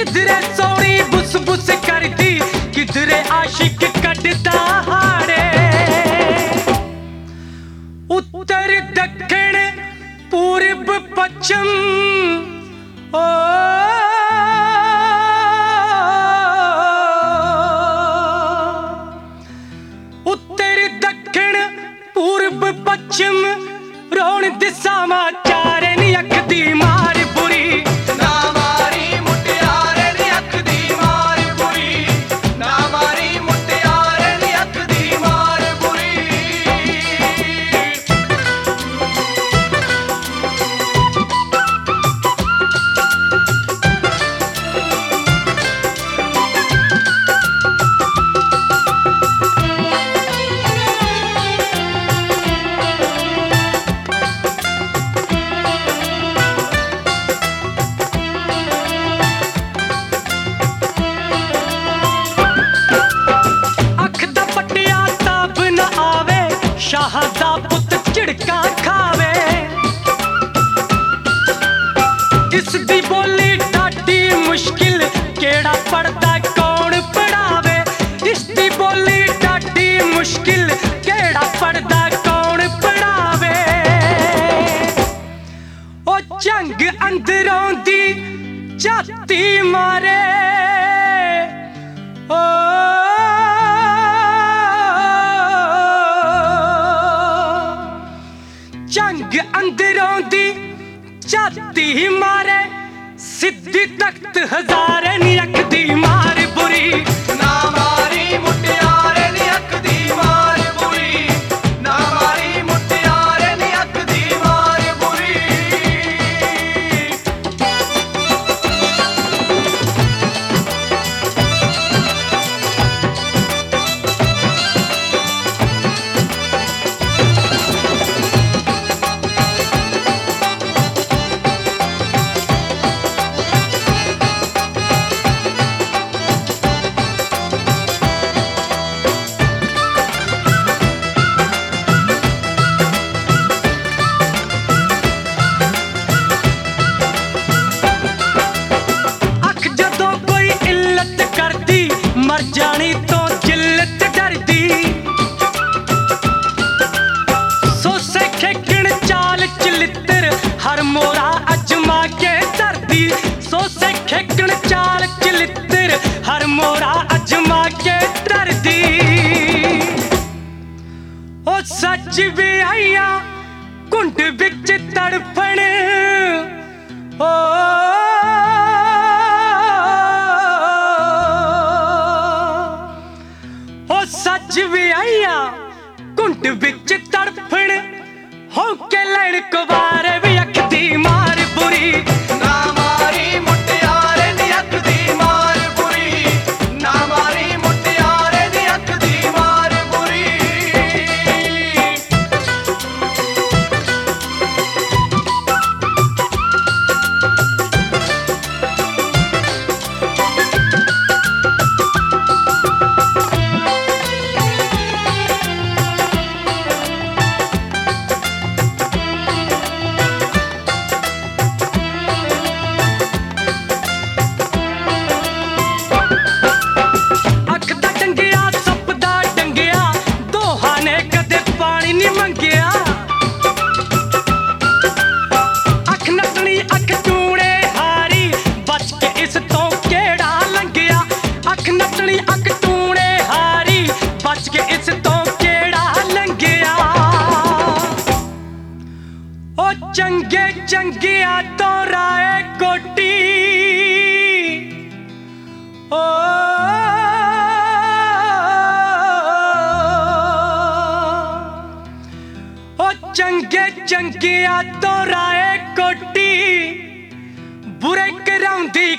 किधरे सोनी बुस बुस करती, किधरे आशिक कटदा हाड़े। उत्तर दक्षिण पूर्व पश्चिम ओ उत्तर दक्षिण पूर्व पश्चिम रोण दिशावां चारे नी अख दी मार बुरी। ना मारी मुटियारे नी अख दी मार बुरी, ना मारी मुटियारे नी अख दी मार बुरी। शाहदा पुत झिड़का खावे, इसदी बोली डाटी मुश्किल केड़ा पढ़दा कौन पढ़ावे। इसदी बोली डाटी मुश्किल केड़ा पढ़दा कौन पढ़ावे। ओ जंग अंदरों दी जाती मारे ओ जंग अंदरों दी जाती मारे, सिद्धी तख्त हजारे नी अख दी मार बुरी। ना मारी मुटियारे नी अख दी मार बुरी, ना मारी मुटियारे नी अख दी मार बुरी। मर जानी तो जिल्लत डरदी, सोसे खेकण चाल चलित्र हर मोरा अजमा के धरदी। सोसे खेकण चाल चलित्र हर मोरा अजमा के धरदी। ओ सच भी आइया कुंड विच तड़फण ओ सच भी आइया कुंड विच तड़फण हो के लैण कुवारे भी अख दी मार बुरी। ना मारी मुटियारे नी अख दी मार बुरी, ना मारी मुटियारे नी अख दी मार बुरी। चंगे चंगिया तो राय कोटी ओ चंगे चंगिया तो राय कोटी बुरे कराउंदी